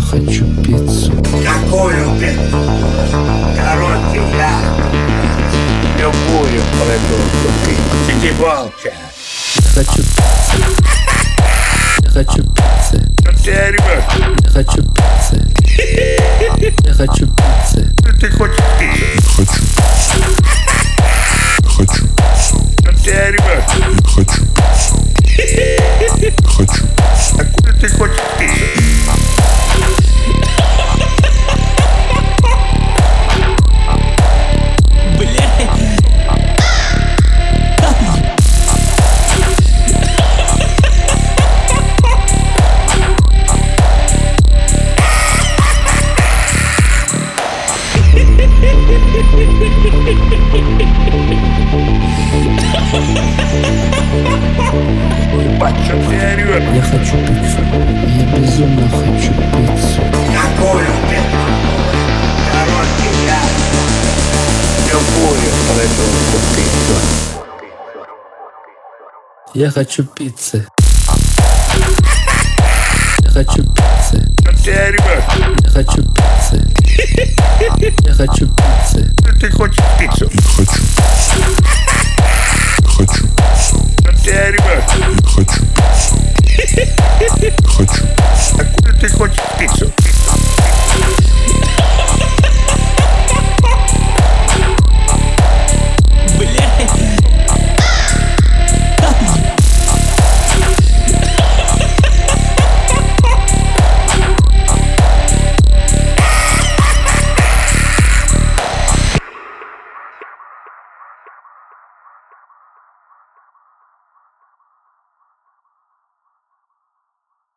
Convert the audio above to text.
хочу пиццу. Какую пиццу? Короче, я любую продукцию пиццу. Сиди молча. Я хочу пиццы. Я хочу пиццы. Что ты орешь? Я хочу пиццы. Я хочу пиццы. Ты хочешь пиццу? Хочу пиццу. Хочу пиццу. Что ты орешь? Хочу пиццу. Хочу пиццу. Какую ты хочешь пиццу? Ебать, что ты орешь? Я хочу пиццу. Я безумно хочу пиццу. Какую пиццу? Короче, я любую продукцию пиццу. Я хочу пиццы. Я хочу пиццы. Что ты орешь? Я хочу пиццы. Я хочу пиццы. Ты хочешь пиццу? Хочу пиццу. Хочу пиццу. Что ты орешь? Хочу пиццу. Хочу пиццу. Какую ты хочешь пиццу?